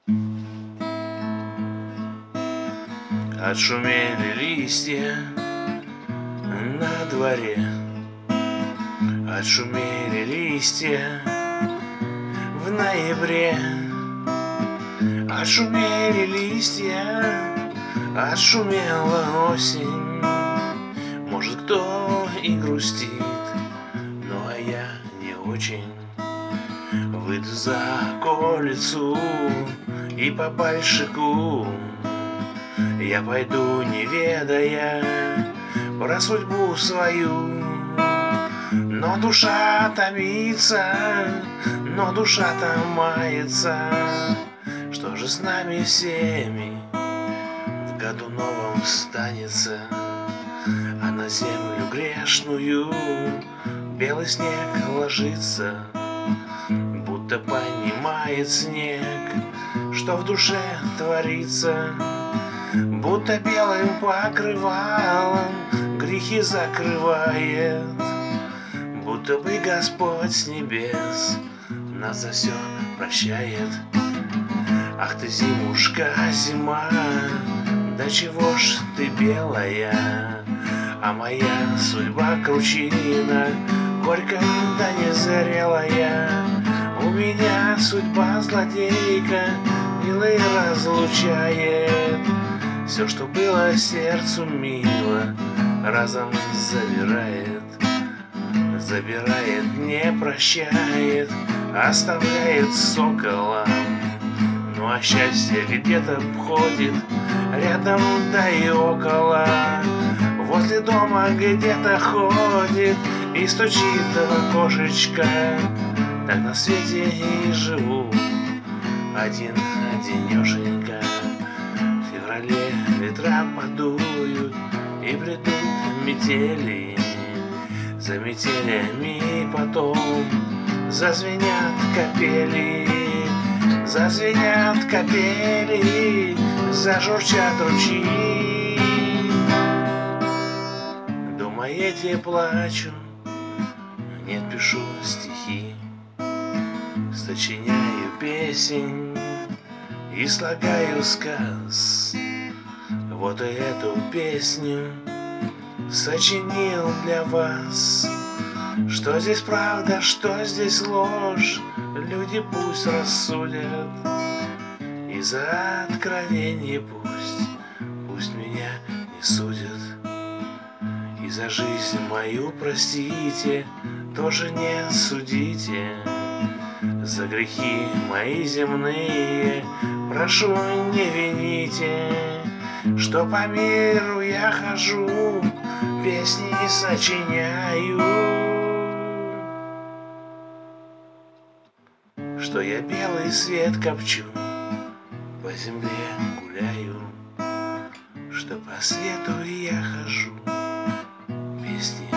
Отшумели листья на дворе, отшумели листья в ноябре. Отшумели листья, отшумела осень. Может, кто и грустит, ну а я не очень. Выйду за околицу и по Большаку я пойду, не ведая про судьбу свою. Но душа томится, но душа-то мается. Что же с нами всеми в году новом станется? А на землю грешную белый снег ложится, будто понимает снег, что в душе творится. Будто белым покрывалом грехи закрывает, будто бы Господь с небес нас за все прощает. Ах ты, зимушка, зима, да чего ж ты белая? А моя судьба кручина, горькая да незрелая. У меня судьба злодейка, милый разлучает. Все, что было сердцу мило, разом забирает. Забирает, не прощает, оставляет соколом. Ну а счастье где-то ходит рядом да и около. Возле дома где-то ходит и стучит в окошечко. Так на свете и живу один-одинешенька. В феврале ветра подуют и придут метели. За метелями потом зазвенят капели. Зазвенят капели, зажурчат ручьи. Дома эти плачу, нет, пишу стихи, сочиняю песень и слагаю сказ. Вот и эту песню сочинил для вас. Что здесь правда, что здесь ложь, люди пусть рассудят. И за откровение пусть меня не судят. И за жизнь мою простите, тоже не судите. За грехи мои земные прошу, не вините. Что по миру я хожу, песни сочиняю. Что я белый свет копчу, по земле гуляю. Что по свету я хожу, песни